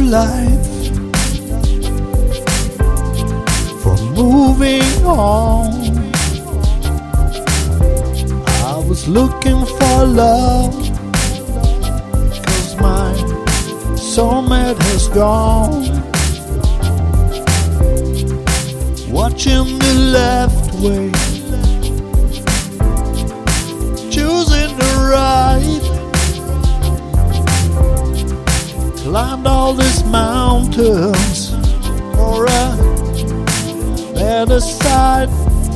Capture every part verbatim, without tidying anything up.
life, for moving on. I was looking for love, 'cause my soulmate has gone. Watching the left way, choosing the right. Climbed all these mountains for a better sight.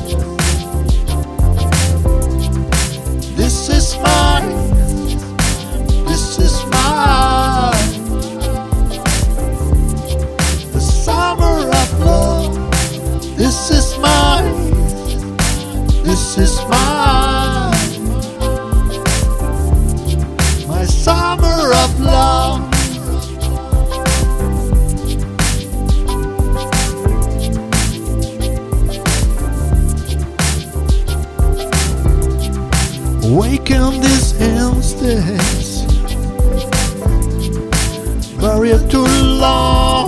This is mine, this is mine, the summer of love. This is mine, this is mine, my summer of love. Waken these instincts, buried too long.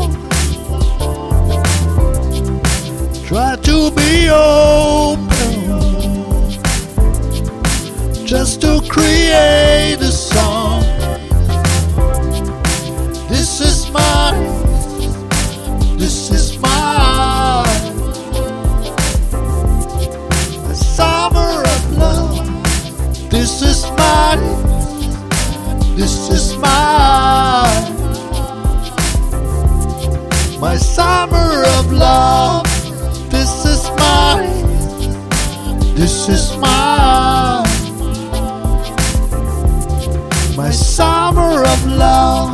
Try to be open, just to create a song. This is mine, this is mine, the summer of love. This is mine, this is mine, my summer of love. This is mine, this is mine, my summer of love.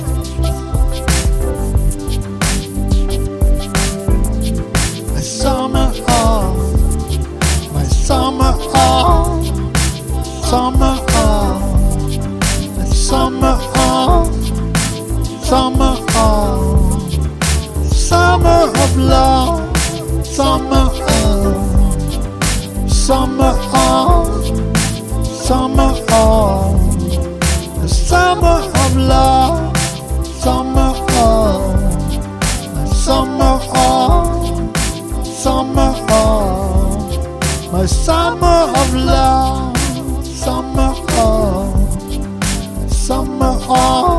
My summer of, my summer of, summer of, my summer of, summer of, summer of love. Summer of, summer of, summer of, the summer of love. Summer of, summer of, summer of, my summer of love. Summer of, summer of.